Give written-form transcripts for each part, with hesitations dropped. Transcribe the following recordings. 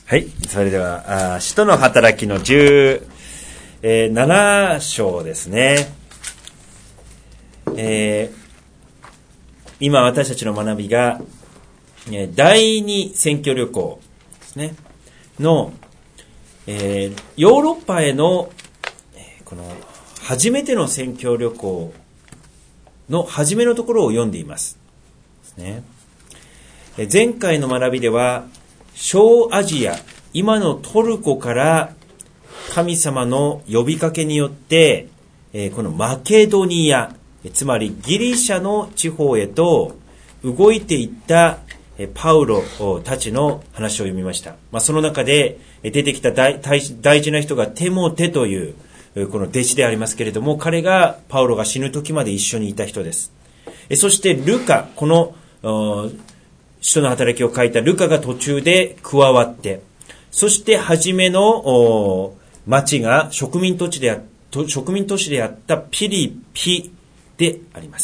はい。それでは、使徒の働きの17章ですね。今私たちの学びが、第二宣教旅行ですね。の、ヨーロッパへの、この、初めての宣教旅行の初めのところを読んでいます。ですね。前回の学びでは、小アジア、今のトルコから神様の呼びかけによって、このマケドニア、つまりギリシャの地方へと動いていったパウロたちの話を読みました。その中で出てきた大事な人がテモテというこの弟子でありますけれども、彼がパウロが死ぬ時まで一緒にいた人です。そしてルカ、この使徒の働きを書いたルカが途中で加わって、そして初めの町が植民都市であったピリピであります。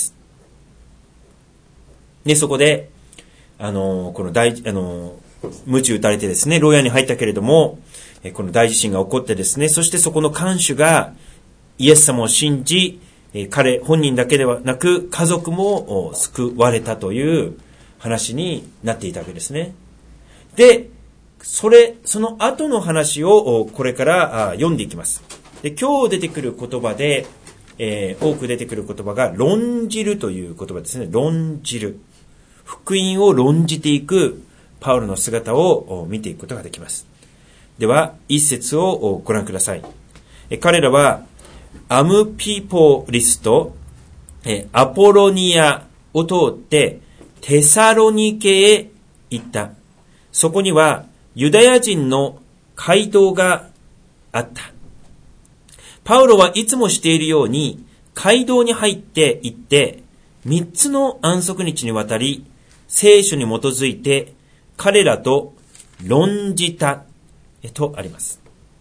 で、そこで、この鞭打たれてですね、牢屋に入ったけれども、この大地震が起こってですね、そしてそこの看守がイエス様を信じ、彼本人だけではなく家族も救われたという話になっていたわけですね。で、その後の話をこれから読んでいきます。で、今日出てくる言葉で、多く出てくる言葉が論じるという言葉ですね。論じる。福音を論じていくパウロの姿を見ていくことができます。では、一節をご覧ください。彼らはアムピポリスとアポロニアを通ってテサロニケへ行った。そこにはユダヤ人の街道があった。パウロはいつもしているように街道に入って行って3つの安息日にわたり聖書に基づいて彼らと論じたとあります。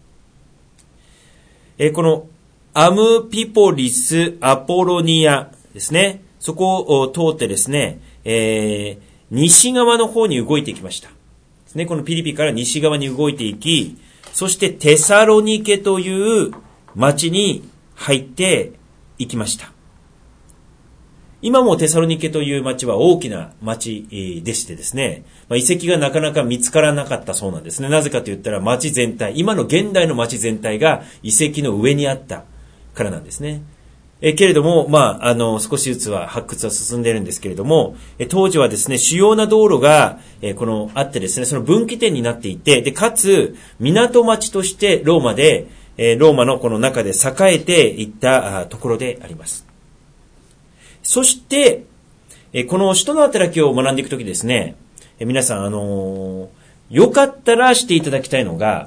このアムピポリスアポロニアですね。そこを通ってですね、西側の方に動いてきました。ですね。このピリピから西側に動いていき、そしてテサロニケという町に入っていきました。今もテサロニケという町は大きな町でしてですね、遺跡がなかなか見つからなかったそうなんですね。なぜかと言ったら町全体、今の現代の町全体が遺跡の上にあったからなんですね。けれども、少しずつは発掘は進んでいるんですけれども、当時はですね、主要な道路が、あってですね、その分岐点になっていて、で、かつ、港町としてローマのこの中で栄えていったところであります。そして、この使徒の働きを学んでいくときですね、皆さん、よかったらしていただきたいのが、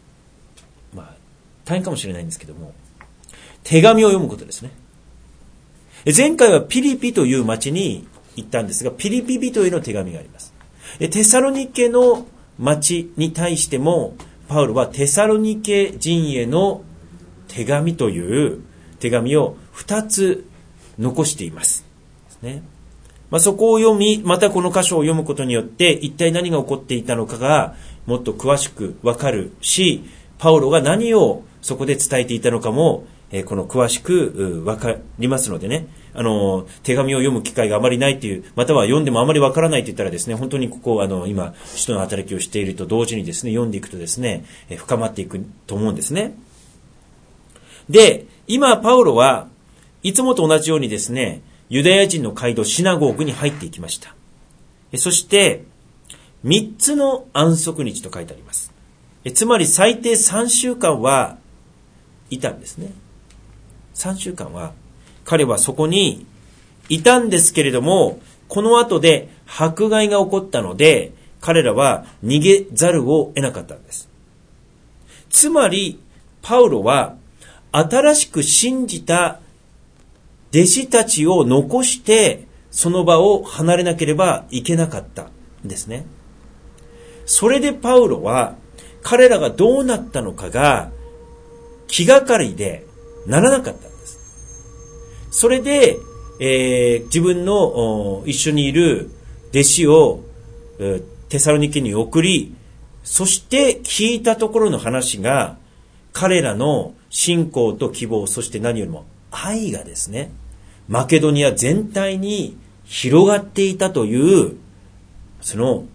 大変かもしれないんですけども、手紙を読むことですね。前回はピリピという町に行ったんですが、ピリピ人への手紙があります。テサロニケの町に対しても、パウロはテサロニケ人への手紙という手紙を2つ残しています。ね。そこを読み、またこの箇所を読むことによって、一体何が起こっていたのかがもっと詳しくわかるし、パウロが何をそこで伝えていたのかも、この詳しくわかりますのでね、手紙を読む機会があまりないという、または読んでもあまりわからないと言ったらですね、本当にここ今使徒の働きをしていると同時にですね、読んでいくとですね、深まっていくと思うんですね。で、今パウロはいつもと同じようにですね、ユダヤ人の街道シナゴーグに入っていきました。そして3つの安息日と書いてあります。つまり最低3週間はいたんですね。3週間は彼はそこにいたんですけれども、この後で迫害が起こったので彼らは逃げざるを得なかったんです。つまりパウロは新しく信じた弟子たちを残してその場を離れなければいけなかったんですね。それでパウロは彼らがどうなったのかが気がかりでならなかったんです。それで、自分の一緒にいる弟子をテサロニケに送り、 そして聞いたところの話が、彼らの信仰と希望、そして何よりも愛がですね、マケドニア全体に広がっていたという、その、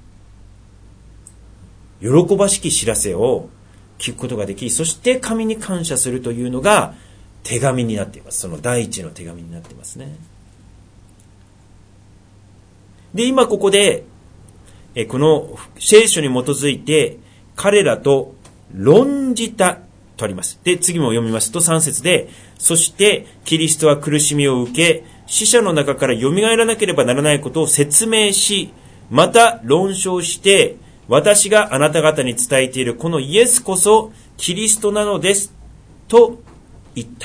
喜ばしき知らせを聞くことができ、そして神に感謝するというのが手紙になっています。その第一の手紙になっていますね。で、今ここで、この聖書に基づいて彼らと論じたとあります。で、次も読みますと3節で、そしてキリストは苦しみを受け、死者の中から蘇らなければならないことを説明し、また論証して、私があなた方に伝えているこのイエスこそキリストなのですと言った。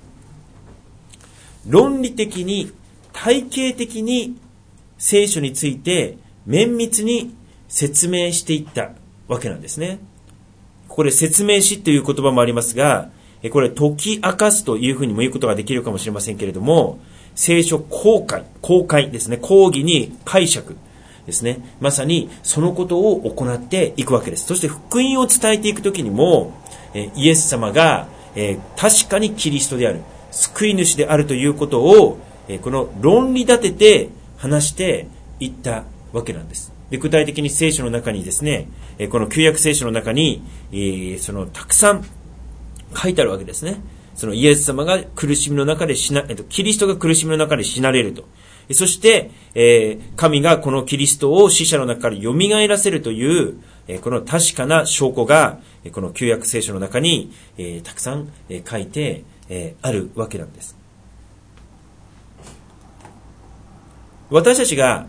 論理的に、体系的に聖書について綿密に説明していったわけなんですね。ここで説明しという言葉もありますが、これ解き明かすというふうにも言うことができるかもしれませんけれども、聖書公開ですね、講義に解釈ですね。まさにそのことを行っていくわけです。そして福音を伝えていくときにも、イエス様が確かにキリストである、救い主であるということを、この論理立てて話していったわけなんです。で、具体的に聖書の中にですね、この旧約聖書の中に、そのたくさん書いてあるわけですね。そのイエス様が苦しみの中でキリストが苦しみの中で死なれると。そして、神がこのキリストを死者の中から蘇らせるという、この確かな証拠が、この旧約聖書の中に、たくさん、書いて、あるわけなんです。私たちが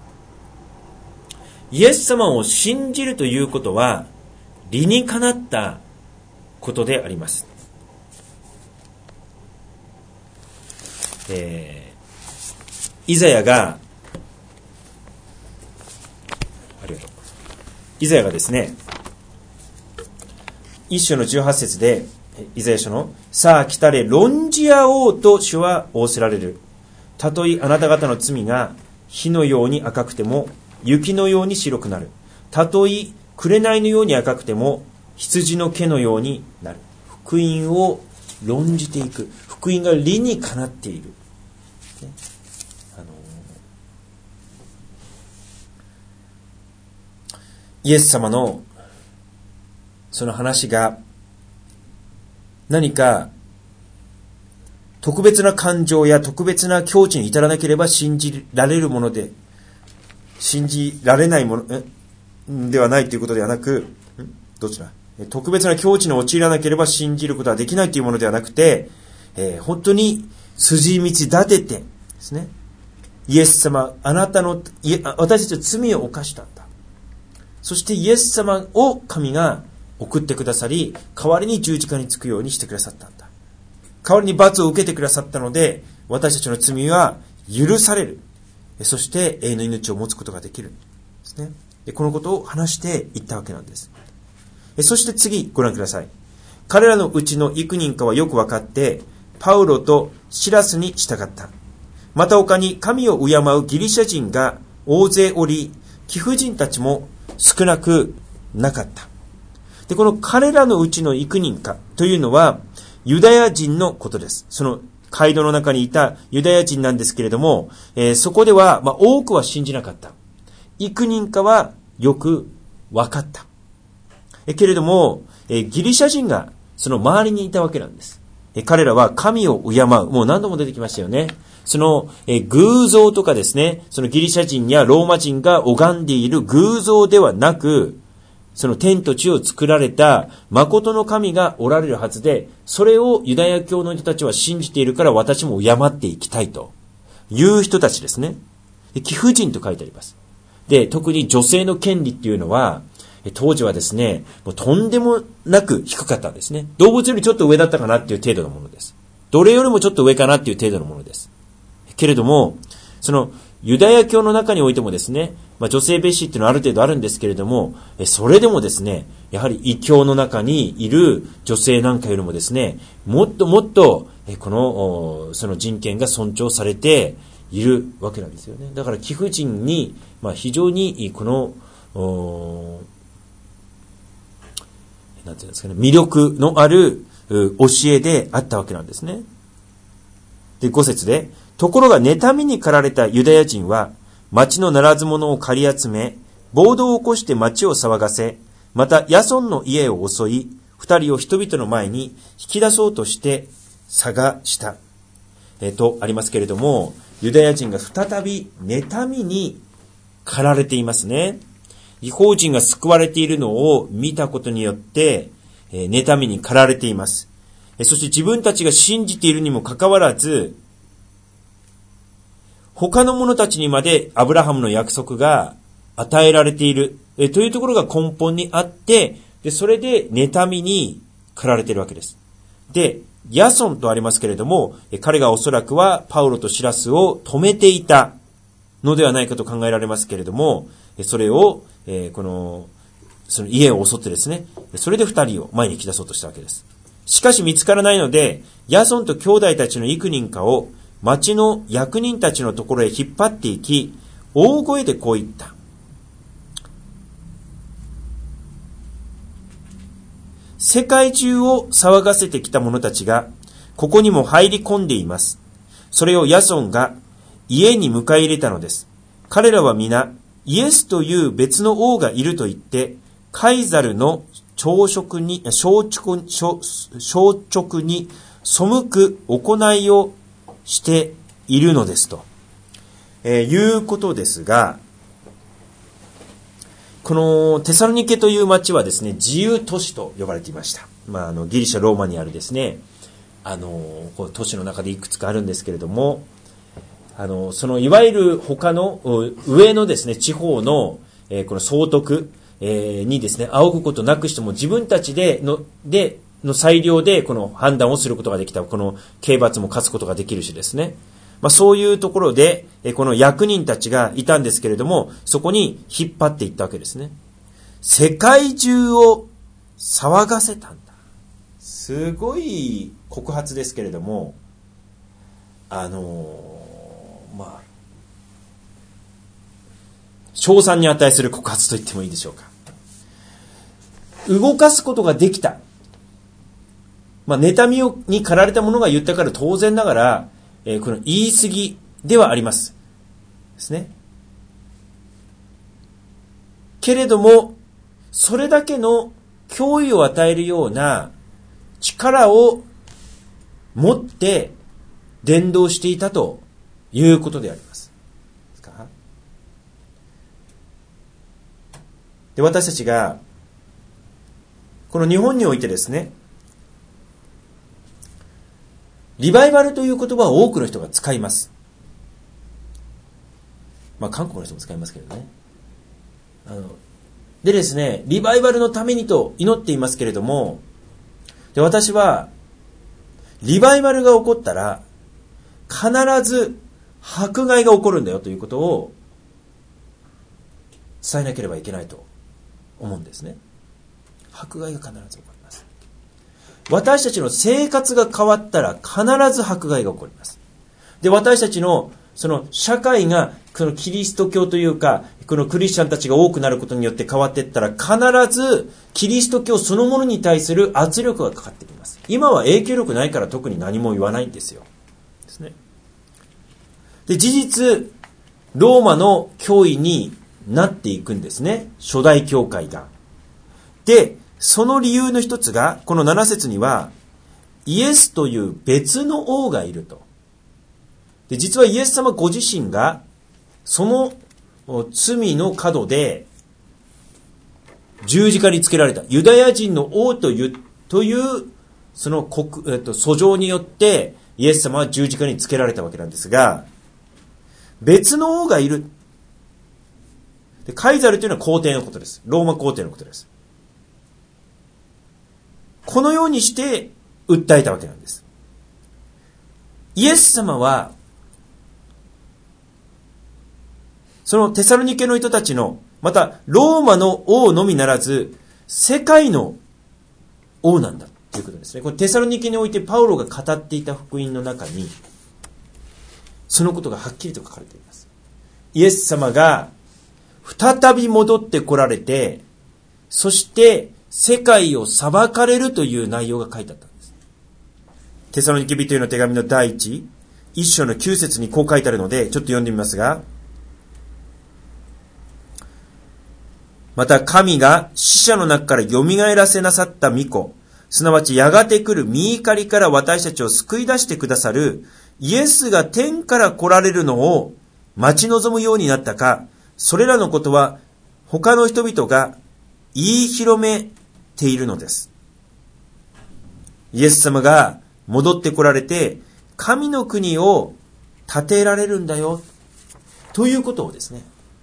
イエス様を信じるということは理にかなったことであります。イザヤがですね、一章の18節で、イザヤ書の、さあ来たれ論じ合おうと主は仰せられる。たとえあなた方の罪が火のように赤くても雪のように白くなる。たとえ紅のように赤くても羊の毛のようになる。福音を論じていく。福音が理にかなっている。イエス様のその話が何か特別な感情や特別な境地に至らなければ信じられるもので、信じられないものではないということではなく、特別な境地に陥らなければ信じることはできないというものではなくて、本当に筋道立ててですね、イエス様、私たちは罪を犯したんだ。そしてイエス様を神が送ってくださり、代わりに十字架につくようにしてくださったんだ。代わりに罰を受けてくださったので、私たちの罪は許される。そして永遠の命を持つことができるんですね。このことを話していったわけなんです。そして次ご覧ください。彼らのうちの幾人かはよく分かって、パウロとシラスに従った。また他に神を敬うギリシャ人が大勢おり、貴婦人たちも少なくなかった。で、この彼らのうちの幾人かというのはユダヤ人のことです。その街道の中にいたユダヤ人なんですけれども、そこでは、多くは信じなかった。幾人かはよく分かった。けれども、ギリシャ人がその周りにいたわけなんです。彼らは神を敬う。もう何度も出てきましたよね。その偶像とかですね、そのギリシャ人やローマ人が拝んでいる偶像ではなく、その天と地を作られた誠の神がおられるはずで、それをユダヤ教の人たちは信じているから私も敬っていきたいという人たちですね。貴婦人と書いてあります。で、特に女性の権利っていうのは、当時はですね、もうとんでもなく低かったんですね。動物よりちょっと上だったかなっていう程度のものです。奴隷よりもちょっと上かなっていう程度のものです。けれども、そのユダヤ教の中においてもですね、女性蔑視っていうのはある程度あるんですけれども、それでもですね、やはり異教の中にいる女性なんかよりもですね、もっともっとその人権が尊重されているわけなんですよね。だから貴婦人に非常にこのなんていうんですかね、魅力のある教えであったわけなんですね。で、5節で、ところが妬みに駆られたユダヤ人は、町のならず者を借り集め、暴動を起こして町を騒がせ、またヤソンの家を襲い、二人を人々の前に引き出そうとして探した。とありますけれども、ユダヤ人が再び妬みに駆られていますね。異邦人が救われているのを見たことによって、妬みに駆られています。そして自分たちが信じているにもかかわらず、他の者たちにまでアブラハムの約束が与えられているというところが根本にあって、でそれで妬みに駆られているわけです。で、ヤソンとありますけれども、彼がおそらくはパウロとシラスを止めていたのではないかと考えられますけれども、それを、その家を襲ってですね、それで二人を前に引き出そうとしたわけです。しかし見つからないので、ヤソンと兄弟たちの幾人かを町の役人たちのところへ引っ張っていき、大声でこう言った。世界中を騒がせてきた者たちが、ここにも入り込んでいます。それをヤソンが家に迎え入れたのです。彼らは皆、イエスという別の王がいると言って、カイザルの消直に背く行いをしているのですと、いうことですが、このテサロニケという町はですね、自由都市と呼ばれていました。ギリシャローマにあるですね、こう都市の中でいくつかあるんですけれども、そのいわゆる他の上のですね、地方の、この総督、にですね、仰ぐことなくしても自分たちの裁量でこの判断をすることができた。この刑罰も課すことができるしですね。そういうところで、この役人たちがいたんですけれども、そこに引っ張っていったわけですね。世界中を騒がせたんだ。すごい告発ですけれども、称賛に値する告発と言ってもいいでしょうか。動かすことができた。妬みに駆られた者が言ったから当然ながら、この言い過ぎではあります。ですね。けれども、それだけの脅威を与えるような力を持って伝道していたということであります。で、私たちがこの日本においてですね、リバイバルという言葉を多くの人が使います。韓国の人も使いますけどね。でですね、リバイバルのためにと祈っていますけれども、で、私はリバイバルが起こったら必ず迫害が起こるんだよということを伝えなければいけないと思うんですね。迫害が必ず起こります。私たちの生活が変わったら必ず迫害が起こります。で、私たちのその社会がこのキリスト教というか、このクリスチャンたちが多くなることによって変わっていったら必ずキリスト教そのものに対する圧力がかかってきます。今は影響力ないから特に何も言わないんですよ。ですね。で、事実、ローマの脅威になっていくんですね。初代教会が。で、その理由の一つが、この7節には、イエスという別の王がいると。で、実はイエス様ご自身が、その罪の角で、十字架につけられた。ユダヤ人の王という、その訴状によって、イエス様は十字架につけられたわけなんですが、別の王がいる。で、カイザルというのは皇帝のことです。ローマ皇帝のことです。このようにして訴えたわけなんです。イエス様は、そのテサロニケの人たちの、またローマの王のみならず、世界の王なんだということですね。これテサロニケにおいてパウロが語っていた福音の中に、そのことがはっきりと書かれています。イエス様が再び戻って来られて、そして世界を裁かれるという内容が書いてあったんです。テサロニケ人への手紙の第1章の9節にこう書いてあるので、ちょっと読んでみますが、また神が死者の中から蘇らせなさった御子、すなわちやがて来る御怒りから私たちを救い出してくださるイエスが天から来られるのを待ち望むようになったか、それらのことは他の人々が言い広めているのです。イエス様が戻って来られて神の国を建てられるんだよということをですね、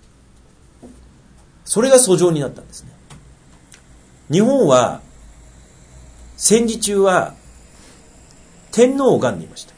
それが訴状になったんですね。日本は戦時中は天皇を拝んでいました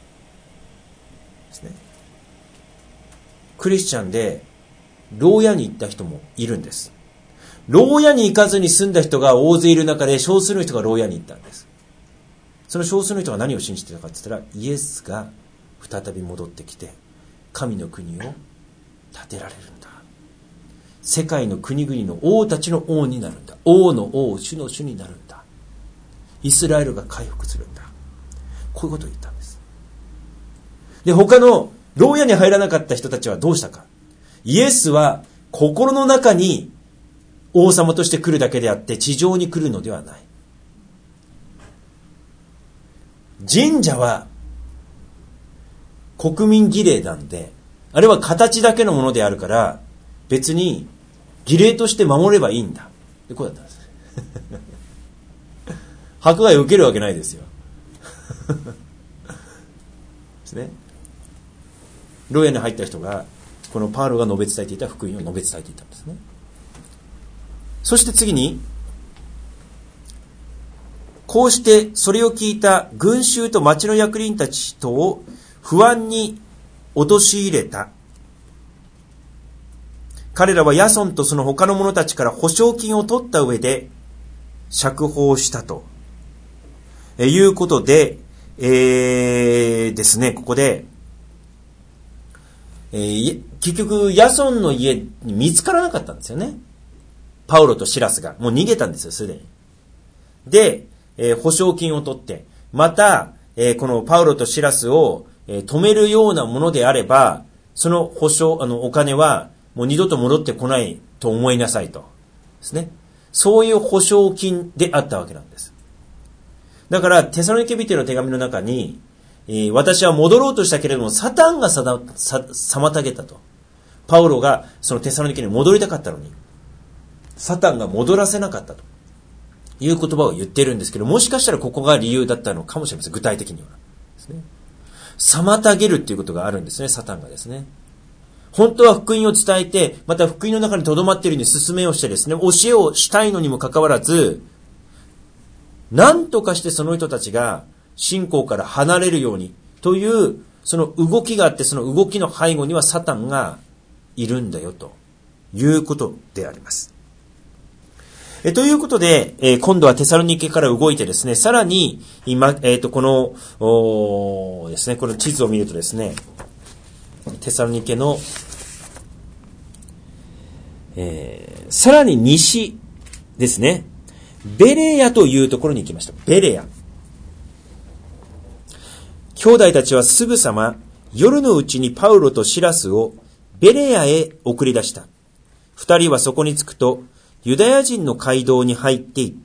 ですね。クリスチャンで牢屋に行った人もいるんです。牢屋に行かずに住んだ人が大勢いる中で少数の人が牢屋に行ったんです。その少数の人が何を信じていたかって言ったら、イエスが再び戻ってきて神の国を建てられるんだ。世界の国々の王たちの王になるんだ。王の王、主の主になるんだ。イスラエルが回復するんだ。こういうことを言ったんです。で、他の牢屋に入らなかった人たちはどうしたか。イエスは心の中に王様として来るだけであって地上に来るのではない。神社は国民儀礼なんで、あれは形だけのものであるから別に儀礼として守ればいいんだ。でこうだったんです。迫害を受けるわけないですよ。ですね。牢屋に入った人がこのパウロが述べ伝えていた福音を述べ伝えていたんですね。そして次に、こうしてそれを聞いた群衆と町の役人たちとを不安に陥れた。彼らはヤソンとその他の者たちから保証金を取った上で釈放したということで、ですね、ここで、結局ヤソンの家に見つからなかったんですよね。パウロとシラスがもう逃げたんですよ、すでに。で、保証金を取って、また、このパウロとシラスを、止めるようなものであれば、その保証、お金はもう二度と戻ってこないと思いなさいと。ですね。そういう保証金であったわけなんです。だから、テサロニケ人への手紙の中に、私は戻ろうとしたけれども、サタンが妨げたと。パウロがそのテサロニケに戻りたかったのに、サタンが戻らせなかったという言葉を言っているんですけど、もしかしたらここが理由だったのかもしれません。具体的にはですね。妨げるっていうことがあるんですね、サタンがですね。本当は福音を伝えて、また福音の中に留まっているように進めをしてですね、教えをしたいのにもかかわらず、何とかしてその人たちが信仰から離れるようにというその動きがあって、その動きの背後にはサタンがいるんだよということであります。ということで、今度はテサロニケから動いてですね、さらに今、このですね、この地図を見るとですね、テサロニケの、さらに西ですね、ベレヤというところに行きました。ベレヤ。兄弟たちはすぐさま夜のうちにパウロとシラスをベレヤへ送り出した。二人はそこに着くとユダヤ人の街道に入っていった。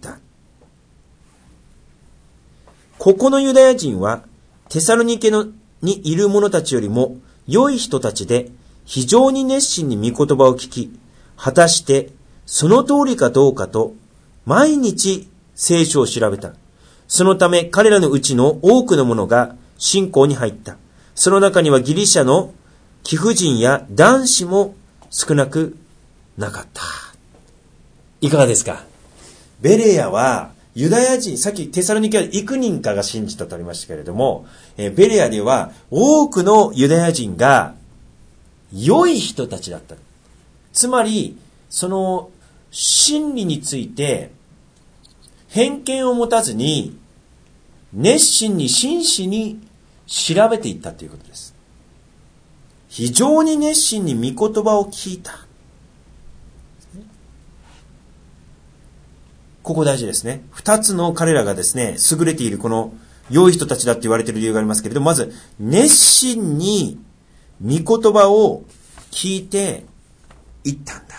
ここのユダヤ人はテサロニケにいる者たちよりも良い人たちで非常に熱心に御言葉を聞き、果たしてその通りかどうかと毎日聖書を調べた。そのため彼らのうちの多くの者が信仰に入った。その中にはギリシャの貴婦人や男子も少なくなかった。いかがですか？ベレヤはユダヤ人、さっきテサロニケは幾人かが信じたとありましたけれども、ベレヤでは多くのユダヤ人が良い人たちだった。つまり、その真理について偏見を持たずに熱心に真摯に調べていったということです。非常に熱心に御言葉を聞いた。 こ大事ですね。二つの彼らがですね、優れているこの良い人たちだって言われている理由がありますけれども、まず、熱心に御言葉を聞いていったんだ。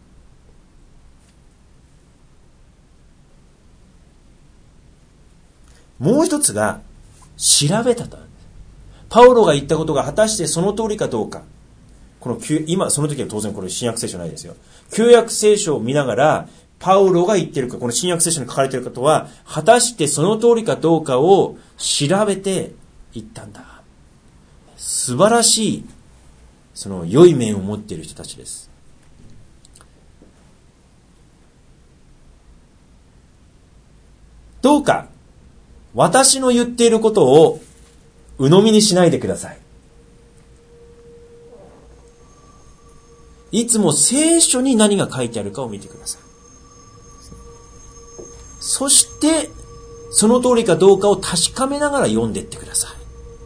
もう一つが、調べたと。パウロが言ったことが果たしてその通りかどうか。今、その時は当然これ新約聖書ないですよ。旧約聖書を見ながら、パウロが言っているか、この新約聖書に書かれていることは、果たしてその通りかどうかを調べていったんだ。素晴らしい、その良い面を持っている人たちです。どうか、私の言っていることを鵜呑みにしないでください。いつも聖書に何が書いてあるかを見てください。そして、その通りかどうかを確かめながら読んでいってくださ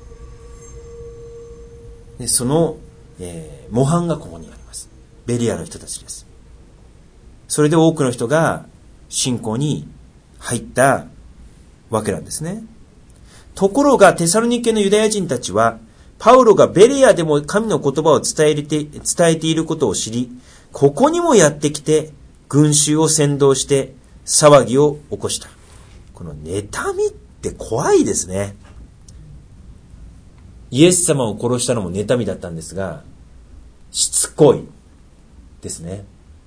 い。でその、模範がここにあります。ベリアの人たちです。それで多くの人が信仰に入ったわけなんですね。ところがテサロニケのユダヤ人たちは、パウロがベレアでも神の言葉を伝えていることを知り、ここにもやってきて群衆を扇動して騒ぎを起こした。この妬みって怖いですね。イエス様を殺したのも妬みだったんですが、しつこいですね。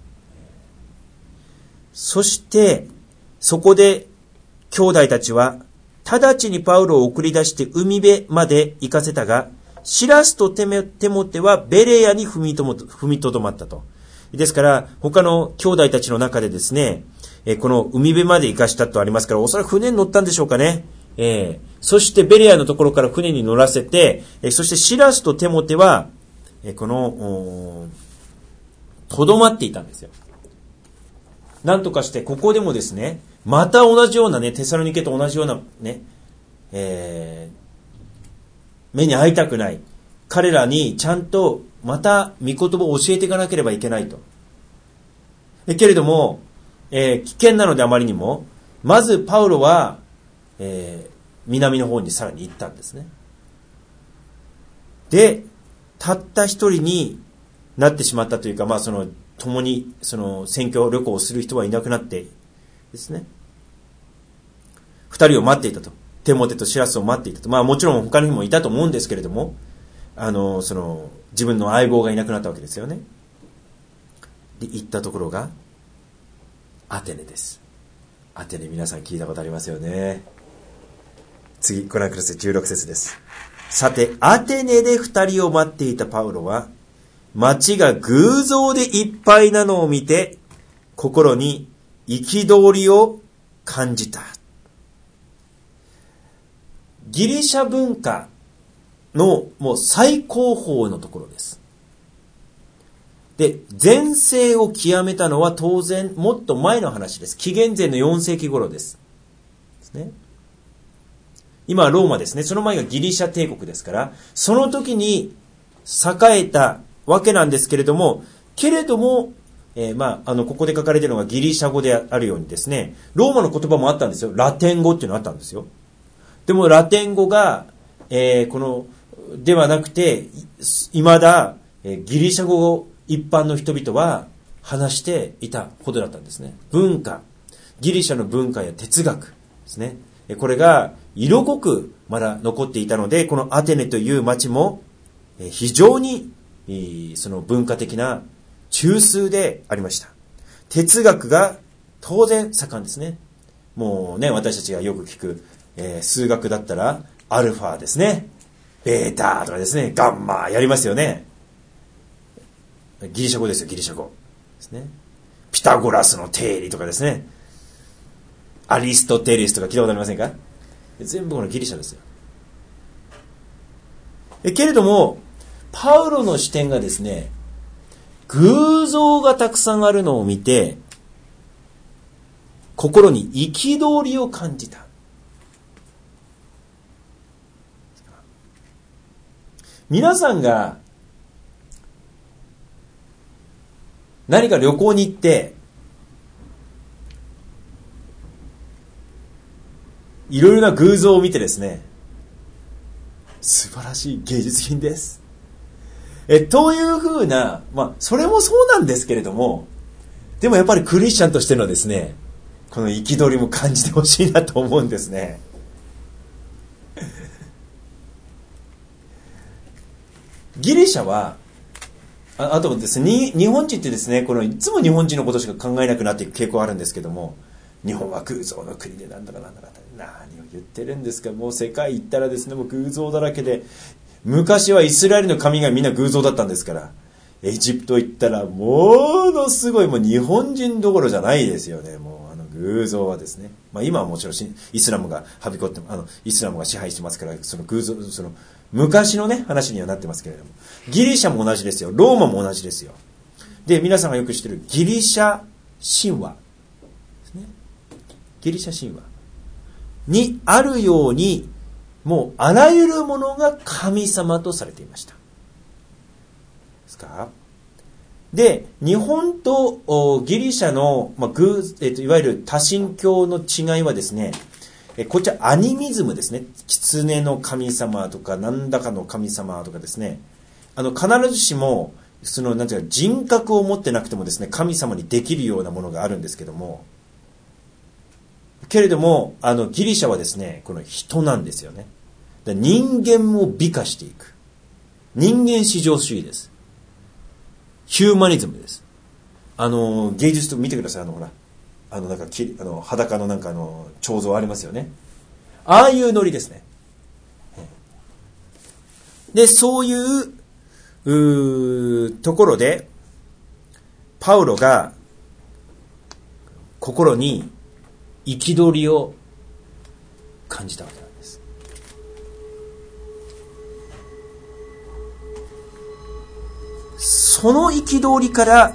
そしてそこで兄弟たちは直ちにパウロを送り出して海辺まで行かせたが、シラスとテモテはベレアに踏みとどまったと。ですから他の兄弟たちの中でですね、この海辺まで行かしたとありますから、おそらく船に乗ったんでしょうかね。そしてベレアのところから船に乗らせて、そしてシラスとテモテはとどまっていたんですよ。なんとかしてここでもですね、また同じようなね、テサロニケと同じようなね、目に会いたくない彼らにちゃんとまた御言葉を教えていかなければいけないと。けれども、危険なのであまりにも、まずパウロは、南の方にさらに行ったんですね。で、たった一人になってしまったというか、共に宣教旅行をする人はいなくなってですね、二人を待っていたと。テモテとシラスを待っていたと。もちろん他にもいたと思うんですけれども、自分の相棒がいなくなったわけですよね。で、行ったところがアテネです。アテネ、皆さん聞いたことありますよね。次ご覧ください。16節です。さて、アテネで二人を待っていたパウロは、町が偶像でいっぱいなのを見て、心に憤りを感じた。ギリシャ文化のもう最高峰のところです。で、全盛を極めたのは当然もっと前の話です。紀元前の4世紀頃です。今はローマですね。その前がギリシャ帝国ですから、その時に栄えたわけなんですけれども、ここで書かれているのがギリシャ語であるようにですね、ローマの言葉もあったんですよ。ラテン語っていうのがあったんですよ。でもラテン語が、ではなくて、未だ、ギリシャ語を一般の人々は話していたほどだったんですね。文化、ギリシャの文化や哲学ですね。これが色濃くまだ残っていたので、このアテネという町も非常にその文化的な中枢でありました。哲学が当然盛んですね。もうね、私たちがよく聞く、数学だったらアルファですね、ベータとかですね、ガンマやりますよね。ギリシャ語ですよ、ギリシャ語ですね。ピタゴラスの定理とかですね、アリストテレスとか聞いたことありませんか？全部このギリシャですよ。けれどもパウロの視点がですね、偶像がたくさんあるのを見て心に憤りを感じた。皆さんが何か旅行に行っていろいろな偶像を見てですね、素晴らしい芸術品です。というふうな、それもそうなんですけれども、でもやっぱりクリスチャンとしてのですね、この憤りも感じてほしいなと思うんですね。ギリシャは、あとですね、日本人ってですね、いつも日本人のことしか考えなくなっていく傾向あるんですけども、日本は偶像の国でなんだか何を言ってるんですか。もう世界行ったらですね、もう偶像だらけで、昔はイスラエルの神がみんな偶像だったんですから、エジプト行ったらものすごい、もう日本人どころじゃないですよね。もう偶像はですね、今はもちろんイスラムがはびこってイスラムが支配してますから、その偶像、昔のね話にはなってますけれども、ギリシャも同じですよ。ローマも同じですよ。で、皆さんがよく知ってるギリシャ神話ですね。ギリシャ神話にあるように、もうあらゆるものが神様とされていました。ですか？で、日本とギリシャの、いわゆる多神教の違いはですね、こっちはアニミズムですね。狐の神様とか何らかの神様とかですね、必ずしもなんていうか人格を持ってなくてもですね、神様にできるようなものがあるんですけども、けれどもギリシャはですね、この人なんですよね。人間を美化していく人間至上主義です。ヒューマニズムです。芸術と見てください。ほらなんか裸のなんか彫像ありますよね。ああいうノリですね。で、そういうところでパウロが心に憤りを感じたわけなんです。その憤りから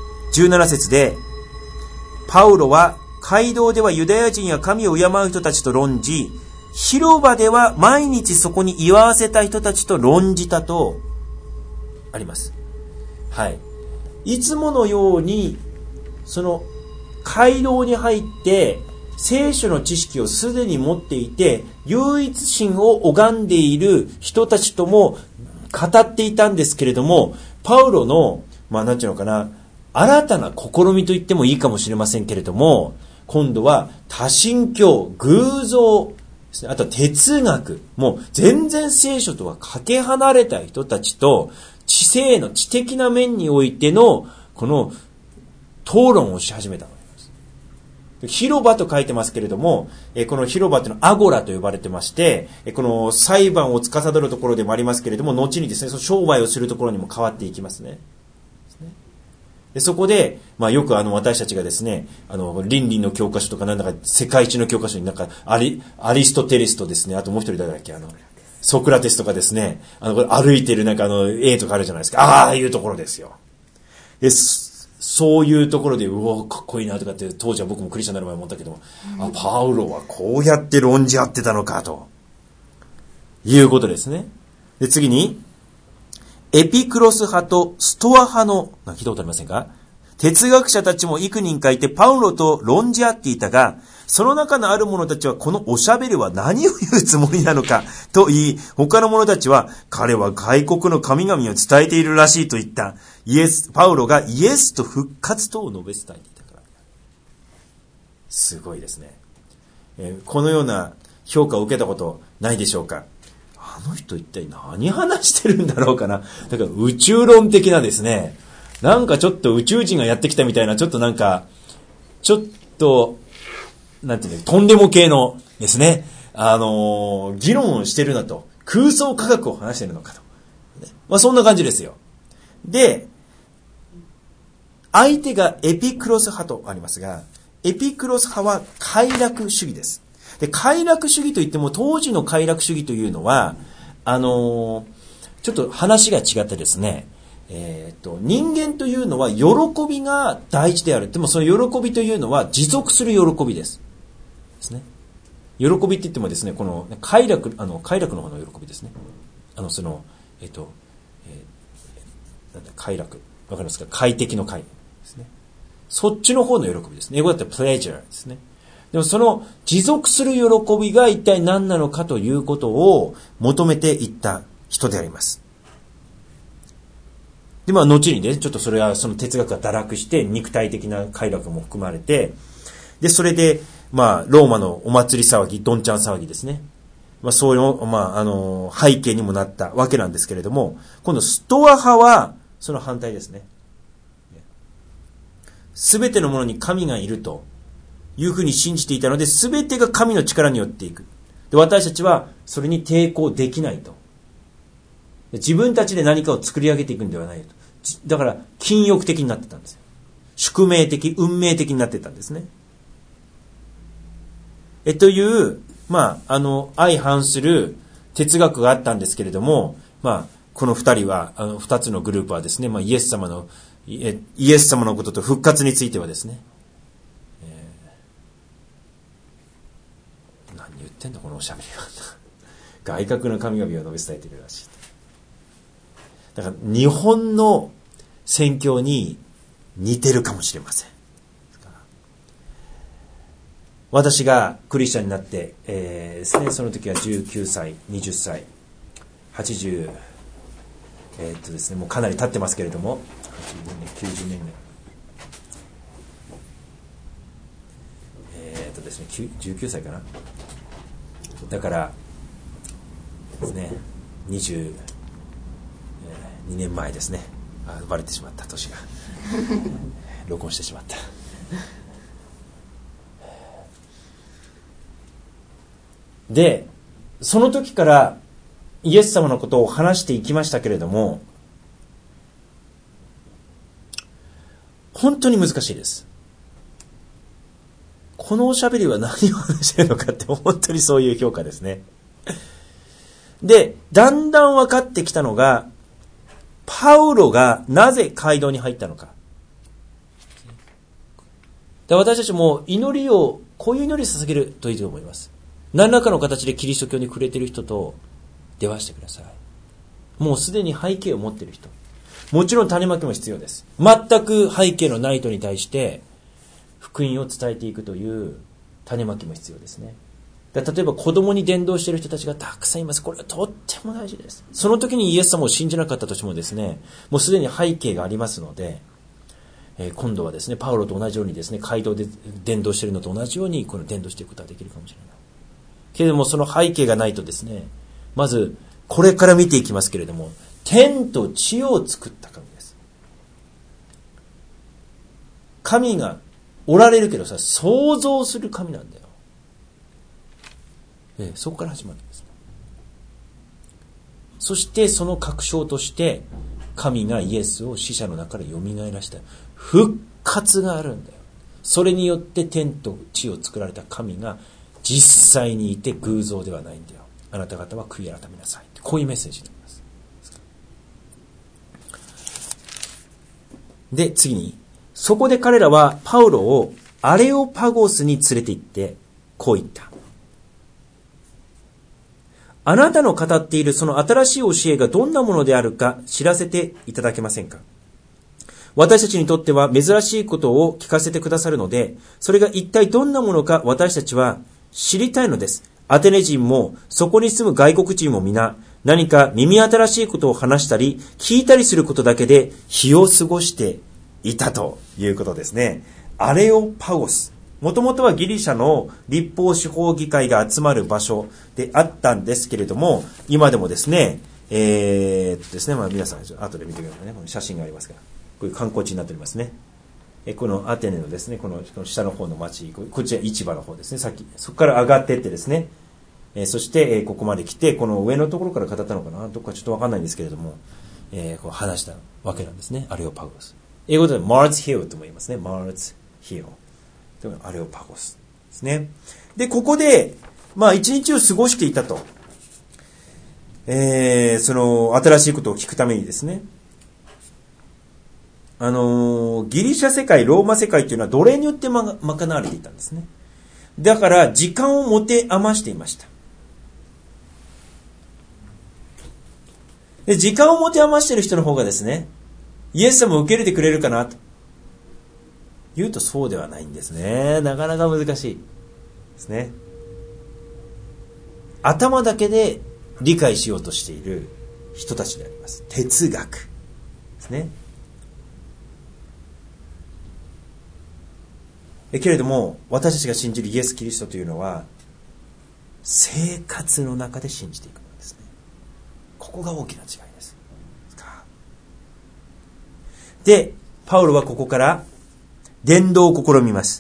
17節で、パウロは街道ではユダヤ人や神を敬う人たちと論じ、広場では毎日そこに居合わせた人たちと論じたとあります。はい。いつものようにその街道に入って聖書の知識をすでに持っていて、唯一心を拝んでいる人たちとも語っていたんですけれども、パウロのなんていうのかな、新たな試みと言ってもいいかもしれませんけれども、今度は多神教、偶像ですね、あと哲学、もう全然聖書とはかけ離れた人たちと知性の知的な面においてのこの討論をし始めたのです。広場と書いてますけれども、この広場というのはアゴラと呼ばれてまして、この裁判を司るところでもありますけれども、後にですね、その商売をするところにも変わっていきますね。でそこで、よく私たちがですね、倫理の教科書とかなんだか世界一の教科書になんかアリストテレスとですね、あともう一人誰だっけ、ソクラテスとかですね、歩いてるなんか絵とかあるじゃないですか。ああいうところですよ。でそういうところで、うおかっこいいなとかって、当時は僕もクリスチャンになる前思ったけども、パウロはこうやって論じ合ってたのかということですね。で次にエピクロス派とストア派の、聞いたことありませんか？哲学者たちも幾人かいてパウロと論じ合っていたが、その中のある者たちはこのおしゃべりは何を言うつもりなのかと言い、他の者たちは彼は外国の神々を伝えているらしいと言った。パウロがイエスと復活とを述べ伝えていたから。すごいですね。このような評価を受けたことないでしょうか？あの人一体何話してるんだろうかな。だから宇宙論的なですね、なんかちょっと宇宙人がやってきたみたいな、ちょっとなんか、ちょっと、なんていうの、とんでも系のですね、議論をしてるなと。空想科学を話してるのかと。そんな感じですよ。で、相手がエピクロス派とありますが、エピクロス派は快楽主義です。で、快楽主義といっても、当時の快楽主義というのは、ちょっと話が違ってですね、人間というのは喜びが大事である。でもその喜びというのは持続する喜びです。ですね。喜びって言ってもですね、この快楽の方の喜びですね。快楽。わかりますか？快適の快ですね。そっちの方の喜びですね。英語だったら pleasure ですね。 でもその持続する喜びが一体何なのかということを求めていった人であります。で、後にね、ちょっとそれはその哲学が堕落して肉体的な快楽も含まれて、で、それで、ローマのお祭り騒ぎ、どんちゃん騒ぎですね。そういう、背景にもなったわけなんですけれども、今度ストア派は、その反対ですね。すべてのものに神がいるというふうに信じていたので、すべてが神の力によっていく。で、私たちはそれに抵抗できないと。自分たちで何かを作り上げていくんではないと。だから、禁欲的になってたんですよ。宿命的、運命的になってたんですね。という、相反する哲学があったんですけれども、この二人は、二つのグループはですね、イエス様のことと復活についてはですね、何言ってんだこのおしゃべりは。外角の神々を述べ伝えているらしい。だから日本の宣教に似てるかもしれません。私がクリスチャンになって、ですね、その時は19歳、20歳、80、ですね、もうかなり経ってますけれども、80年、90年代。ですね、19歳かな。だから、ですね、22年前ですね。バレてしまった、年が。録音してしまった。で、その時からイエス様のことを話していきましたけれども、本当に難しいです。このおしゃべりは何を話しているのかって本当にそういう評価ですね。で、だんだん分かってきたのが、パウロがなぜ街道に入ったのか。で、私たちも祈りを、こういう祈りを捧げるといいと思います。何らかの形でキリスト教に触れている人と出会わせてください。もうすでに背景を持っている人。もちろん種まきも必要です。全く背景のない人に対して福音を伝えていくという種まきも必要ですね。例えば子供に伝道している人たちがたくさんいます。これはとっても大事です。その時にイエス様を信じなかったとしてもですね、もうすでに背景がありますので、今度はですね、パウロと同じようにですね、街道で伝道しているのと同じようにこの伝道していくことができるかもしれない。けれどもその背景がないとですね、まずこれから見ていきますけれども、天と地を作った神です。神がおられるけどさ、創造する神なんだよ。そこから始まるんです。そしてその確証として神がイエスを死者の中から蘇らした復活があるんだよ。それによって天と地を作られた神が実際にいて偶像ではないんだよ。あなた方は悔い改めなさい。こういうメッセージになります。で、次に、そこで彼らはパウロをアレオパゴスに連れて行って、こう言った。あなたの語っているその新しい教えがどんなものであるか知らせていただけませんか。私たちにとっては珍しいことを聞かせてくださるので、それが一体どんなものか私たちは知りたいのです。アテネ人もそこに住む外国人も皆何か耳新しいことを話したり聞いたりすることだけで日を過ごしていたということですね。アレオパゴス。もともとはギリシャの立法司法議会が集まる場所であったんですけれども、今でもですね、ですね、皆さん後で見てくださいね。この写真がありますから、こういう観光地になっておりますね。このアテネのですね、この下の方の町、こっちは市場の方ですね。そこから上がっていってですね、そしてここまで来て、この上のところから語ったのかな、どっかちょっとわかんないんですけれども、こう話したわけなんですね。アレオパゴス。英語ではマーズヒルとも言いますね。マーズヒル。アレオパゴスですね。で、ここで、一日を過ごしていたと。その、新しいことを聞くためにですね。ギリシャ世界、ローマ世界というのは奴隷によって賄われていたんですね。だから、時間を持て余していました。で、時間を持て余している人の方がですね、イエス様を受け入れてくれるかなと言うとそうではないんですね。なかなか難しい。 ですね。頭だけで理解しようとしている人たちであります。哲学ですね。けれども私たちが信じるイエス・キリストというのは生活の中で信じていくのですね。ここが大きな違いです。で、パウロはここから伝道を試みます。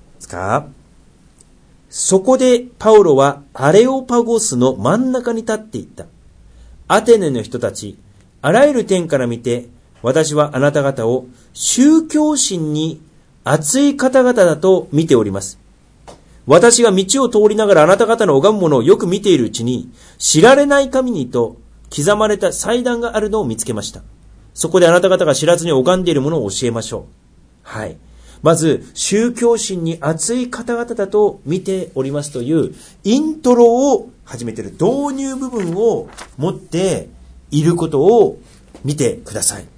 そこでパウロはアレオパゴスの真ん中に立っていった。アテネの人たち、あらゆる点から見て、私はあなた方を宗教心に熱い方々だと見ております。私が道を通りながらあなた方の拝むものをよく見ているうちに、知られない神にと刻まれた祭壇があるのを見つけました。そこであなた方が知らずに拝んでいるものを教えましょう。はい。まず、宗教心に熱い方々だと見ておりますというイントロを始めている導入部分を持っていることを見てください。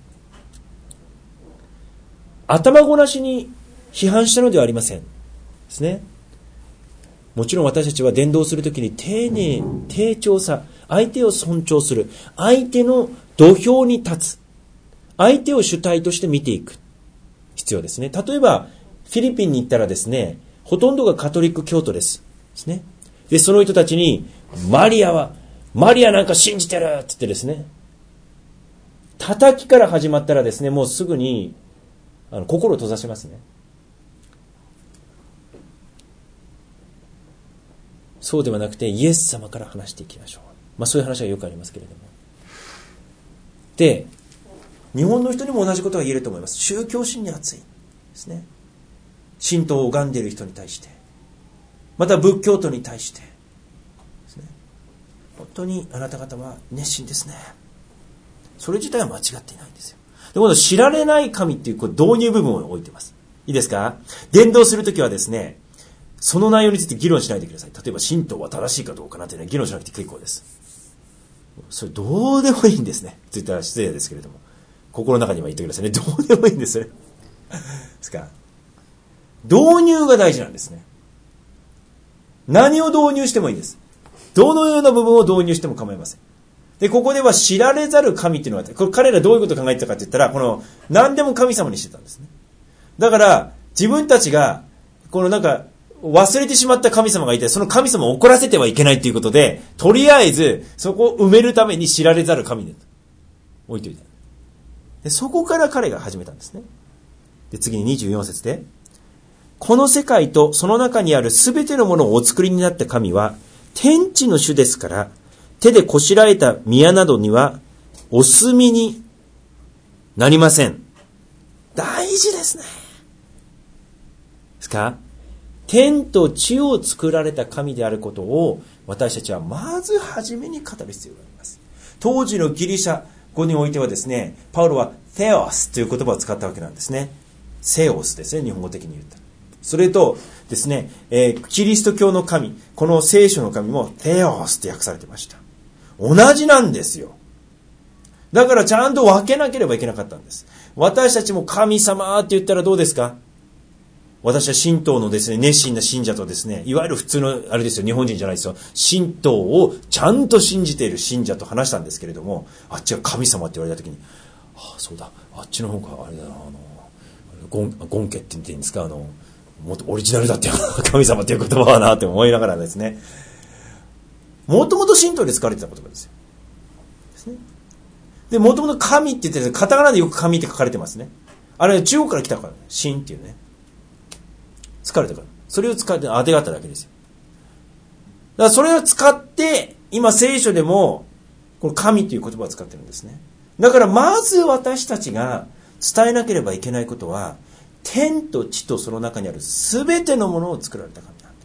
頭ごなしに批判したのではありません。ですね。もちろん私たちは伝道するときに丁重さ、相手を尊重する、相手の土俵に立つ、相手を主体として見ていく必要ですね。例えばフィリピンに行ったらですね、ほとんどがカトリック教徒ですね。でその人たちにマリアなんか信じてるって言ってですね、叩きから始まったらですね、もうすぐに心を閉ざしますね。そうではなくてイエス様から話していきましょう。そういう話はよくありますけれども、で日本の人にも同じことが言えると思います。宗教心に熱いですね。神道を拝んでいる人に対して、また仏教徒に対してですね、本当にあなた方は熱心ですね。それ自体は間違っていないんですよ。で、今度知られない神っていう導入部分を置いてます。いいですか？伝道するときはですね、その内容について議論しないでください。例えば神道は正しいかどうかなっていうのは議論しなくて結構です。それどうでもいいんですね。と言ったら失礼ですけれども、心の中には言ってくださいね。どうでもいいんです。ですから導入が大事なんですね。何を導入してもいいです。どのような部分を導入しても構いません。で、ここでは知られざる神っていうのが、これ彼らどういうことを考えてたかって言ったら、何でも神様にしてたんですね。だから自分たちが忘れてしまった神様がいて、その神様を怒らせてはいけないということで、とりあえずそこを埋めるために知られざる神で置いておいた。でそこから彼が始めたんですね。で次に24節で、この世界とその中にあるすべてのものをお作りになった神は天地の主ですから、手でこしらえた宮などにはお住みになりません。大事ですね。ですか？天と地を作られた神であることを私たちはまず初めに語る必要があります。当時のギリシャ語においてはですね、パウロはテオスという言葉を使ったわけなんですね。セオスですね、日本語的に言ったら。それとですね、キリスト教の神、この聖書の神もテオスと訳されてました。同じなんですよ。だからちゃんと分けなければいけなかったんです。私たちも神様って言ったらどうですか？私は神道のですね、熱心な信者とですね、いわゆる普通のあれですよ、日本人じゃないですよ、神道をちゃんと信じている信者と話したんですけれども、あっちは神様って言われた時に、そうだ、あっちの方があれだな、ゴンケって言っていいんですか、もっとオリジナルだって神様っていう言葉はなって思いながらですね、もともと神道で使われてた言葉ですよ。ですね。で、もともと神って言って、カタカナでよく神って書かれてますね。あれ中国から来たから、神っていうね。使われたから。それを使って当てがっただけですよ。だからそれを使って、今聖書でも、この神という言葉を使ってるんですね。だからまず私たちが伝えなければいけないことは、天と地とその中にある全てのものを作られた神なんだよ。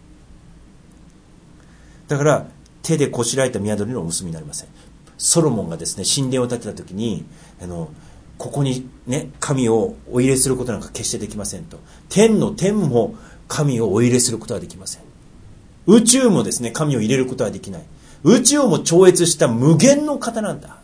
だから手でこしらえた宮取りのお結びになりません。ソロモンがですね、神殿を建てた時に、ここにね、神をお入れすることなんか決してできませんと。天の天も神をお入れすることはできません。宇宙もですね、神を入れることはできない。宇宙も超越した無限の方なんだ。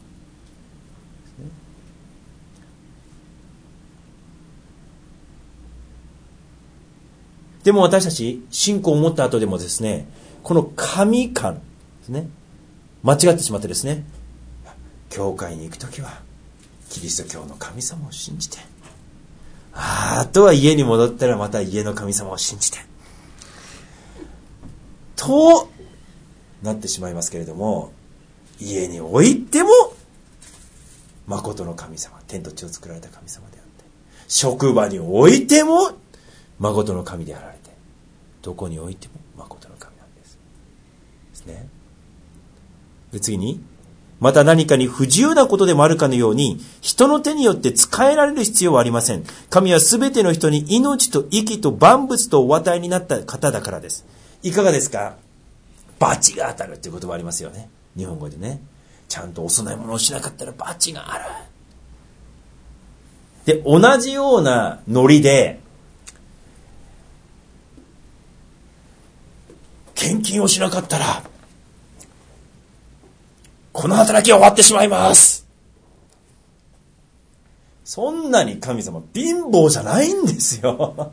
でも私たち信仰を持った後でもですね、この神観ですね、間違ってしまってですね、教会に行くときはキリスト教の神様を信じて、あとは家に戻ったらまた家の神様を信じてとなってしまいますけれども、家においても誠の神様、天と地を作られた神様であって、職場においても誠の神であられて、どこにおいても誠の神なんですね。で、次に、また何かに不自由なことでもあるかのように、人の手によって使えられる必要はありません。神はすべての人に命と息と万物とお与えになった方だからです。いかがですか？罰が当たるっていう言葉ありますよね。日本語でね。ちゃんとお供え物をしなかったら罰がある。で、同じようなノリで、献金をしなかったら、この働きは終わってしまいます。そんなに神様貧乏じゃないんですよ。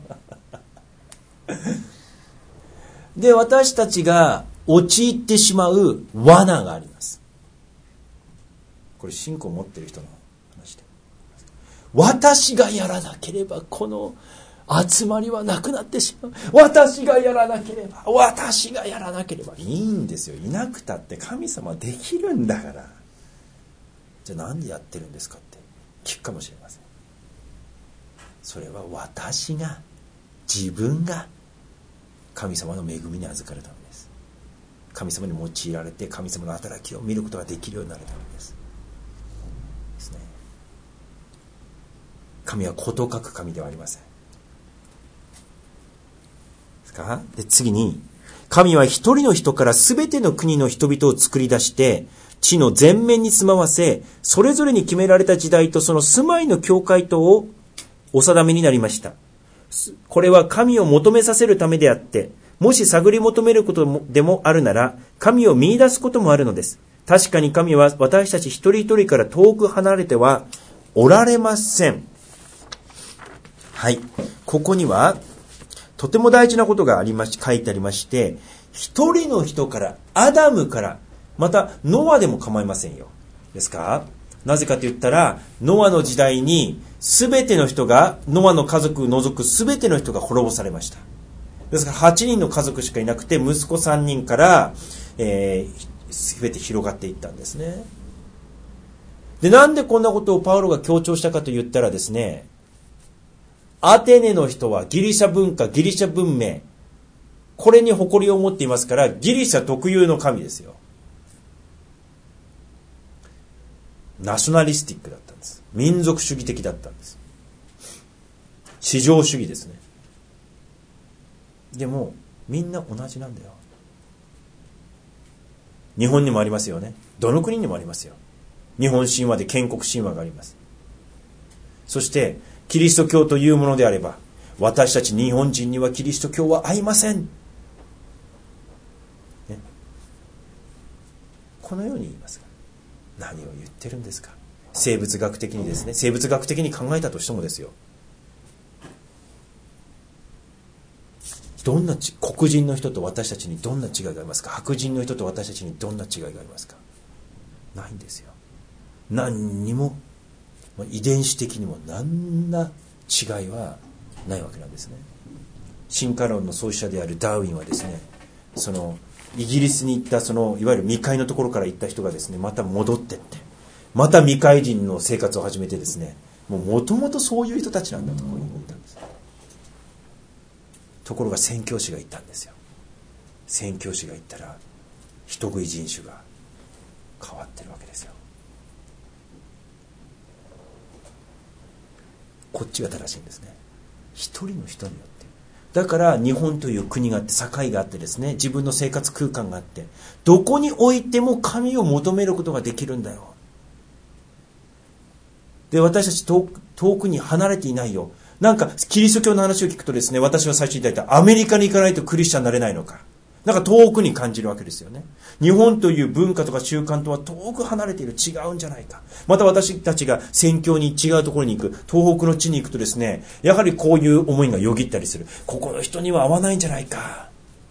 で、私たちが陥ってしまう罠があります。これ信仰を持っている人の話で。私がやらなければこの集まりはなくなってしまう。私がやらなければいいんですよ。いなくたって神様できるんだから。じゃあなんでやってるんですかって聞くかもしれません。それは自分が神様の恵みに預かるためです。神様に用いられて神様の働きを見ることができるようになるためです。ですね。神はこと書く神ではありません。で、次に、神は一人の人からすべての国の人々を作り出して、地の全面に住まわせ、それぞれに決められた時代とその住まいの境界とをお定めになりました。これは神を求めさせるためであって、もし探り求めることでもあるなら、神を見出すこともあるのです。確かに神は私たち一人一人から遠く離れてはおられません。はい。ここには、とても大事なことが書いてありまして、一人の人から、アダムから、またノアでも構いませんよ。ですか？なぜかと言ったら、ノアの時代に全ての人が、ノアの家族を除く全ての人が滅ぼされました。ですから8人の家族しかいなくて、息子3人から、全て広がっていったんですね。で、なんでこんなことをパウロが強調したかと言ったらですね、アテネの人はギリシャ文化、ギリシャ文明、これに誇りを持っていますから、ギリシャ特有の神ですよ。ナショナリスティックだったんです。民族主義的だったんです。至上主義ですね。でも、みんな同じなんだよ。日本にもありますよね。どの国にもありますよ。日本神話で建国神話があります。そして、キリスト教というものであれば、私たち日本人にはキリスト教は合いません。ね、このように言いますが、何を言ってるんですか？生物学的にですね、生物学的に考えたとしてもですよ。黒人の人と私たちにどんな違いがありますか？白人の人と私たちにどんな違いがありますか？ないんですよ。何にも遺伝子的にも何ら違いはないわけなんですね。進化論の創始者であるダーウィンはですね、そのイギリスに行ったいわゆる未開のところから行った人がですね、また戻ってって、また未開人の生活を始めてですね、もともとそういう人たちなんだとこういうふうに言ったんです。ところが宣教師が言ったんですよ。宣教師が言ったら人食い人種が変わってるわけですよ。こっちが正しいんですね。一人の人によって。だから日本という国があって、境があってですね、自分の生活空間があって、どこにおいても神を求めることができるんだよ。で、私たち遠くに離れていないよ。なんかキリスト教の話を聞くとですね、私は最初に言ったアメリカに行かないとクリスチャンになれないのか、 なんか遠くに感じるわけですよね。日本という文化とか習慣とは遠く離れている、違うんじゃないか。また私たちが宣教に違うところに行く、東北の地に行くとですね、やはりこういう思いがよぎったりする。ここの人には合わないんじゃないか。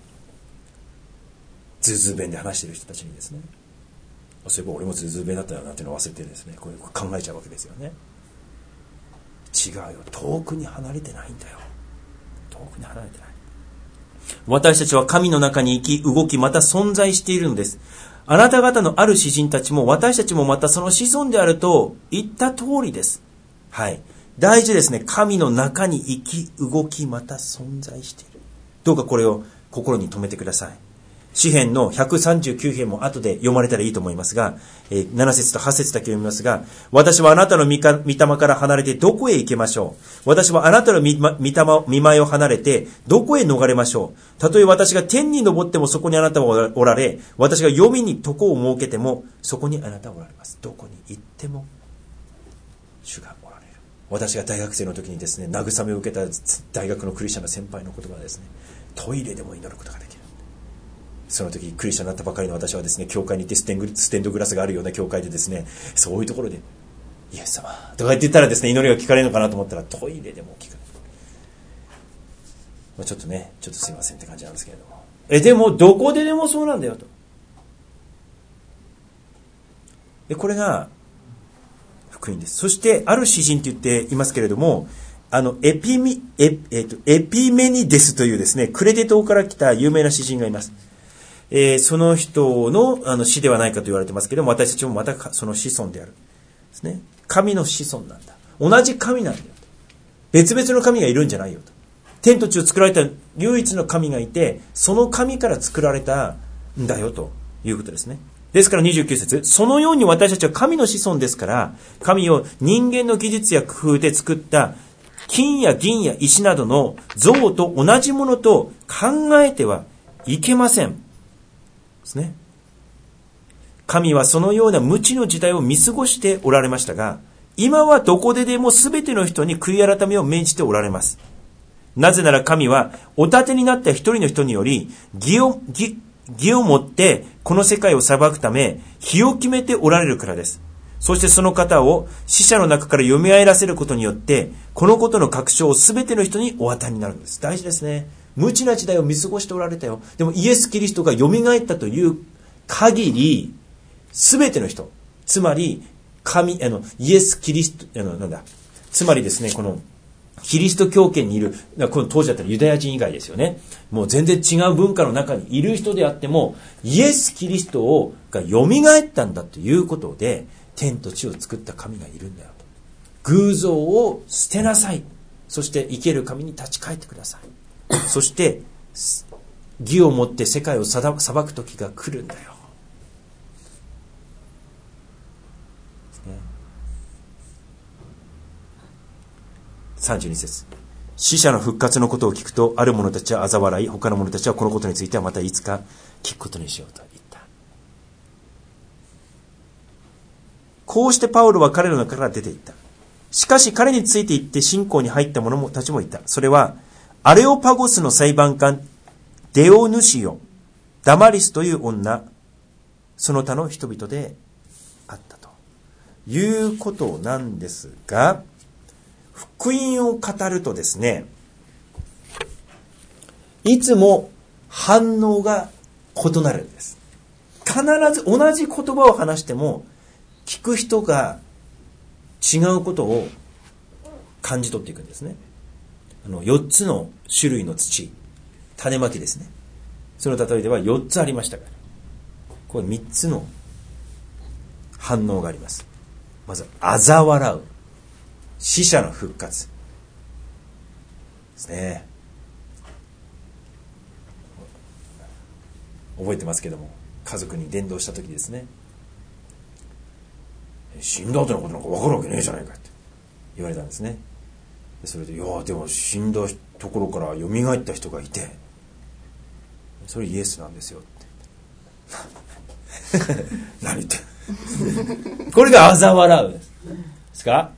ズーズー弁で話している人たちにですね、そういえば俺もズーズー弁だったよなっていうのを忘れてですね、こういう考えちゃうわけですよね。違うよ、遠くに離れてないんだよ。遠くに離れてない。私たちは神の中に生き、動き、また存在しているのです。あなた方のある詩人たちも私たちもまたその子孫であると言った通りです。はい。大事ですね。神の中に生き、動き、また存在している。どうかこれを心に留めてください。詩編の139編も後で読まれたらいいと思いますが、7節と8節だけ読みますが、私はあなたの御霊から離れてどこへ行けましょう。私はあなたの御前を離れてどこへ逃れましょう。たとえ私が天に昇ってもそこにあなたはおられ、私が黄泉に床を設けてもそこにあなたはおられます。どこに行っても主がおられる。私が大学生の時にですね、慰めを受けた大学のクリスチャンの先輩の言葉はですね、トイレでも祈ることができる。その時クリスチャンになったばかりの私はですね、教会に行ってステンドグラスがあるような教会でですね、そういうところでイエス様とか言ってたらですね、祈りが聞かれるのかなと思ったらトイレでも聞かれる。ちょっとすいませんって感じなんですけれども、でもどこででもそうなんだよと。これが福音です。そしてある詩人と言っていますけれども、エピメニデスというですね、クレテ島から来た有名な詩人がいます。その人の詩ではないかと言われてますけども、私たちもまたその子孫であるですね。神の子孫なんだ。同じ神なんだよと。別々の神がいるんじゃないよと。天と地を作られた唯一の神がいて、その神から作られたんだよということですね。ですから29節、そのように私たちは神の子孫ですから、神を人間の技術や工夫で作った金や銀や石などの像と同じものと考えてはいけません。ですね。神はそのような無知の時代を見過ごしておられましたが、今はどこででも全ての人に悔い改めを命じておられます。なぜなら神はお立てになった一人の人により義をもってこの世界を裁くため日を決めておられるからです。そしてその方を死者の中から蘇らせることによってこのことの確証を全ての人にお与えになるんです。大事ですね。無知な時代を見過ごしておられたよ。でもイエス・キリストが蘇ったという限り、全ての人、つまりイエス・キリストつまりですね、このキリスト教圏にいる、この当時だったらユダヤ人以外ですよね。もう全然違う文化の中にいる人であっても、イエス・キリストが蘇ったんだということで、天と地を作った神がいるんだよと。偶像を捨てなさい。そして生ける神に立ち返ってください。そして義をもって世界を裁く時が来るんだよ。32節、死者の復活のことを聞くとある者たちは嘲笑い、他の者たちはこのことについてはまたいつか聞くことにしようと言った。こうしてパウロは彼の中から出ていった。しかし彼について行って信仰に入った者たちもいた。それはアレオパゴスの裁判官デオヌシオ、ダマリスという女、その他の人々であったということなんですが、福音を語るとですね、いつも反応が異なるんです。必ず同じ言葉を話しても聞く人が違うことを感じ取っていくんですね。4つの種類の土、種まきですね。その例えでは4つありましたから、これ3つの反応があります。まず嘲笑う、死者の復活ですね。覚えてますけども、家族に伝道した時ですね、死んだ後のことなんか分かるわけねえじゃないかって言われたんですね。それで、いやでも死んだところから蘇った人がいて、それイエスなんですよって何言ってこれが嘲笑うですか。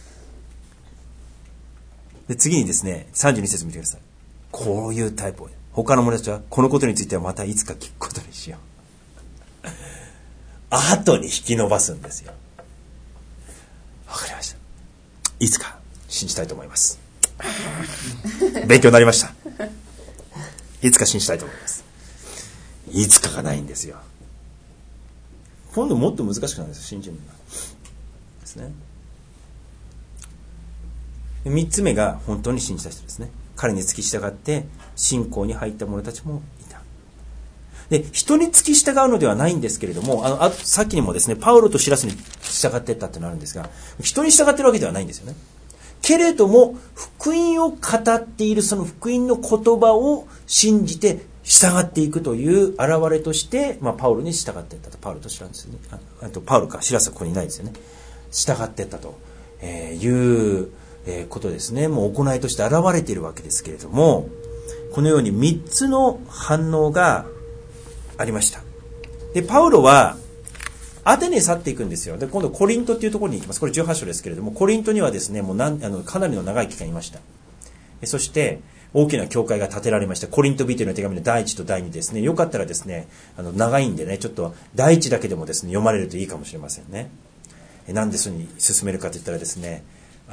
で次にですね、32節見てください。こういうタイプを、 他の者たちはこのことについてはまたいつか聞くことにしよう。後に引き伸ばすんですよ。わかりました。いつか信じたいと思います。勉強になりました。いつか信じたいと思います。いつかがないんですよ。今度もっと難しくなるんですよ、信じるのがですね。3つ目が本当に信じた人ですね。彼に付き従って信仰に入った者たちもいた。で、人に付き従うのではないんですけれども、さっきにもですね、パウロとシラスに従っていったってのがあるんですが、人に従っているわけではないんですよね。けれども、福音を語っているその福音の言葉を信じて従っていくという現れとして、パウロに従っていったと。パウロとシラスね。パウロかシラスはここにいないですよね。従っていったということですね。もう行いとして現れているわけですけれども、このように3つの反応がありました。で、パウロはアテネに去っていくんですよ。で、今度コリントっていうところに行きます。これ18章ですけれども、コリントにはですね、もうかなりの長い期間いました。そして大きな教会が建てられました。コリント人への手紙の第1と第2ですね。よかったらですね、長いんでね、ちょっと第1だけでもですね、読まれるといいかもしれませんね。なんでそれに進めるかといったらですね、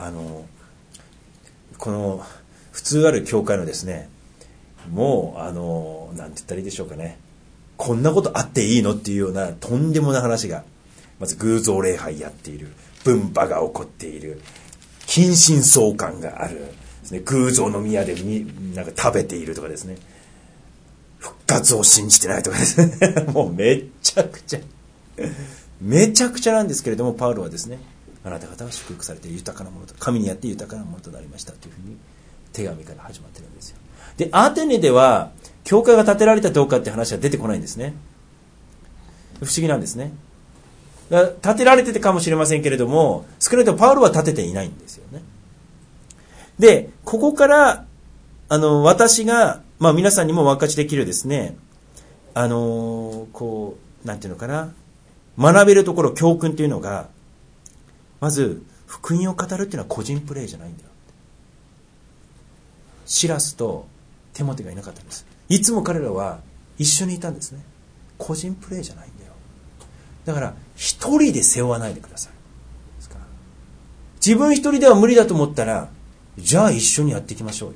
この普通ある教会のですね、もうなんて言ったらいいでしょうかね、こんなことあっていいのっていうようなとんでもない話が、まず偶像礼拝やっている、分派が起こっている、近親相関があるですね、偶像の宮でなんか食べているとかですね、復活を信じてないとかですねもうめちゃくちゃなんですけれども、パウロはですね、あなた方は祝福されて豊かなものと、神にやって豊かなものとなりましたというふうに手紙から始まっているんですよ。で、アテネでは教会が建てられたどうかって話は出てこないんですね。不思議なんですね。建てられててかもしれませんけれども、少なくともパウロは建てていないんですよね。で、ここから私が、皆さんにもお分かちできるですね、なんていうのかな、学べるところ、教訓というのが、まず福音を語るっていうのは個人プレーじゃないんだよ。シラスとテモテがいなかったんです。いつも彼らは一緒にいたんですね。個人プレーじゃないんだよ。だから一人で背負わないでください。ですから自分一人では無理だと思ったら、じゃあ一緒にやっていきましょうよ。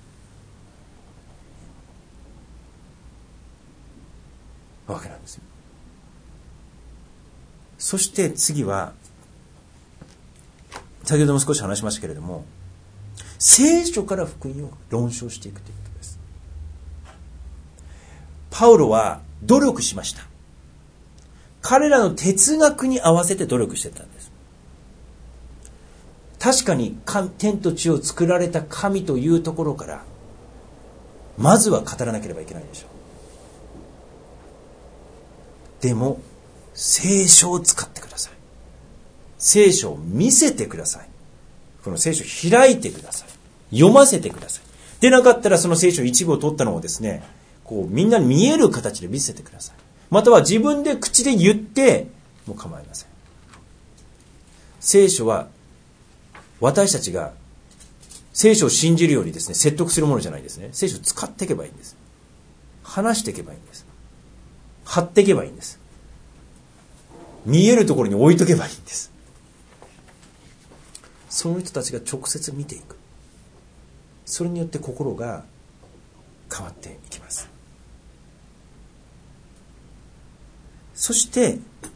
わけなんですよ。そして次は、先ほども少し話しましたけれども、聖書から福音を論証していくということです。パウロは努力しました。彼らの哲学に合わせて努力していったんです。確かに天と地を作られた神というところからまずは語らなければいけないでしょう。でも聖書を使ってください。聖書を見せてください。この聖書を開いてください。読ませてください。でなかったらその聖書一部を取ったのをですね、みんなに見える形で見せてください。または自分で口で言っても構いません。聖書は私たちが聖書を信じるようにですね、説得するものじゃないですね。聖書を使っていけばいいんです。話していけばいいんです。貼っていけばいいんです。見えるところに置いとけばいいんです。その人たちが直接見ていく。それによって心が変わっていきます。そして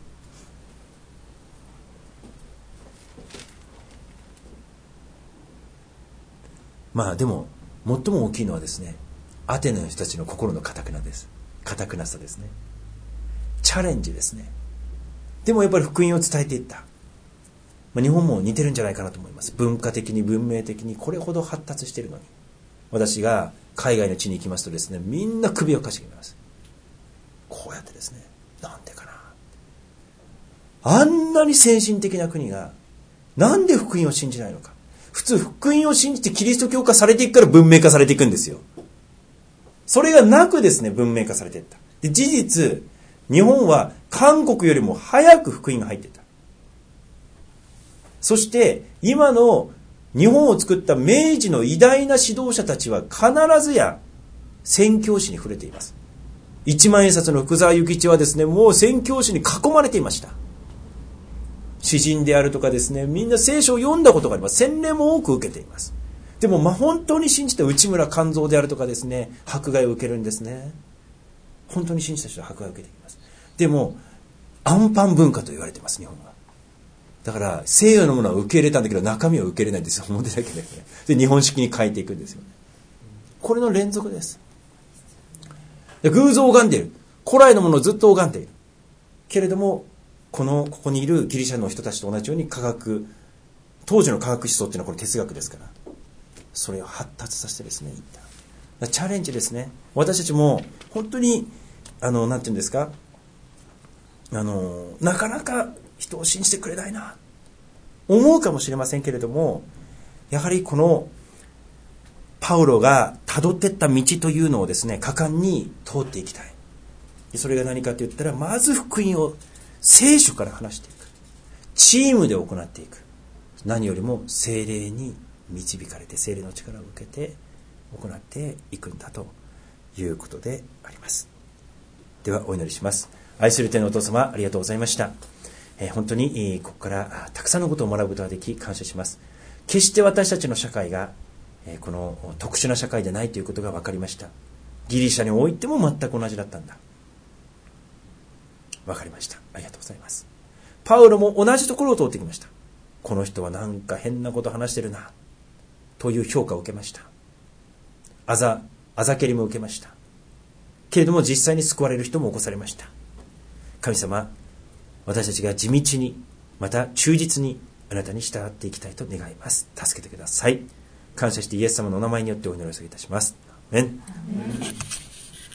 でも最も大きいのはですね、アテネの人たちの心の堅くなさですね。チャレンジですね。でもやっぱり福音を伝えていった。日本も似てるんじゃないかなと思います。文化的に文明的にこれほど発達しているのに、私が海外の地に行きますとですね、みんな首をかしげます。こうやってですね、なんでかな、あんなに先進的な国がなんで福音を信じないのか。普通福音を信じてキリスト教化されていくから文明化されていくんですよ。それがなくですね、文明化されていった。で、事実日本は韓国よりも早く福音が入っていった。そして今の日本を作った明治の偉大な指導者たちは必ずや宣教師に触れています。一万円札の福沢諭吉はですね、もう宣教師に囲まれていました。詩人であるとかですね、みんな聖書を読んだことがあります。洗礼も多く受けています。でも本当に信じた内村勘三であるとかですね、迫害を受けるんですね。本当に信じた人は迫害を受けています。でもアンパン文化と言われています、日本は。だから西洋のものは受け入れたんだけど中身は受け入れないんですよ、表だけで、ね、で日本式に変えていくんですよね。これの連続です。で偶像を拝んでいる、古来のものをずっと拝んでいるけれども、ここにいるギリシャの人たちと同じように当時の科学思想っていうのはこれ哲学ですから、それを発達させてですね、いった。チャレンジですね。私たちも本当になんていうんですか、なかなか人を信じてくれないな思うかもしれませんけれども、やはりこのパウロが辿っていった道というのをですね、果敢に通っていきたい。それが何かと言ったら、まず福音を聖書から話していく、チームで行っていく、何よりも聖霊に導かれて聖霊の力を受けて行っていくんだということであります。ではお祈りします。愛する天のお父様、ありがとうございました。本当にここからたくさんのことを学ぶことができ感謝します。決して私たちの社会がこの特殊な社会でないということが分かりました。ギリシャにおいても全く同じだったんだ。分かりました。ありがとうございます。パウロも同じところを通ってきました。この人はなんか変なこと話してるなという評価を受けました。あざけりも受けました。けれども実際に救われる人も起こされました。神様、私たちが地道にまた忠実にあなたに従っていきたいと願います。助けてください。感謝してイエス様のお名前によってお祈りをいたします。アーメン。